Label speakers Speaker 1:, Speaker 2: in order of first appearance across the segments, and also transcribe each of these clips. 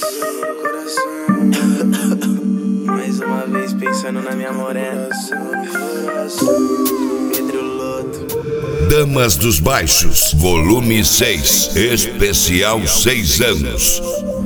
Speaker 1: Mais uma vez pensando na minha morena. Pedro Loto.
Speaker 2: Damas dos Baixos, volume 6, especial 6 anos.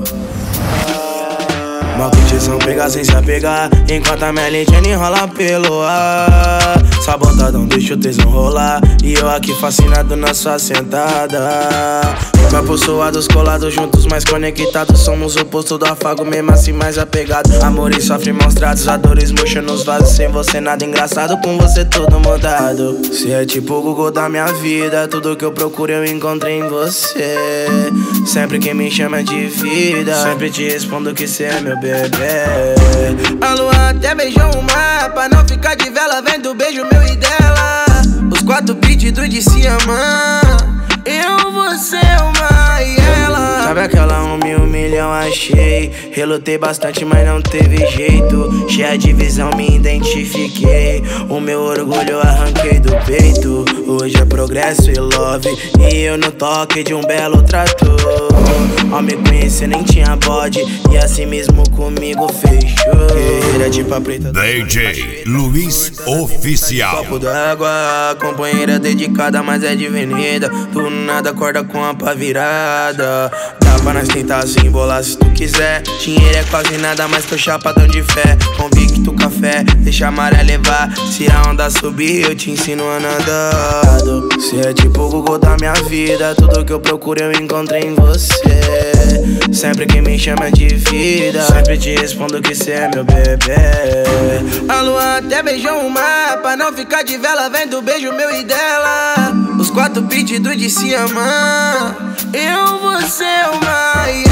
Speaker 1: Maldição pega sem se apegar, enquanto a Melindiana enrola pelo ar. Sabotadão deixa o tesão rolar, e eu aqui fascinado na sua sentada. Corpos suados, colados juntos, mais conectados. Somos o oposto do afago, mesmo assim mais apegado. Amor e sofre mostrados, a dores murcha nos vasos. Sem você nada engraçado, com você tudo mudado. Cê é tipo o Google da minha vida, tudo que eu procuro eu encontrei em você. Sempre que me chama de vida, sempre te respondo que cê é meu bebê. A lua até beijou o mar, pra não ficar de vela, vendo o beijo meu e dela. Os 4 pedidos de se amar, eu, você, uma e ela. Sabe aquela 1.000 milhão achei? Relutei bastante, mas não teve jeito. Cheia de visão, me identifiquei. O meu orgulho eu arranquei do peito. Hoje é progresso e love, e eu no toque de um belo trator. Ao me conhecer nem tinha bode, e assim mesmo comigo fechou. Guerreira de pá preta,
Speaker 2: DJ Luiz Oficial.
Speaker 1: copo d'água, companheira dedicada, mas é de avenida. Do nada acorda com a pá virada. Dá pra nós tentar se embolar se tu quiser. Dinheiro é quase nada, mas tô chapadão de fé. Convicto café, deixa a maré levar. Se a onda subir, eu te ensino a nadar. Cê é tipo o Google da minha vida, tudo que eu procuro eu encontrei em você. Sempre que me chama de vida, sempre te respondo que cê é meu bebê. A lua até beijou o mar, pra não ficar de vela, vendo o beijo meu e dela. Os 4 pedidos de se amar, eu, você, uma e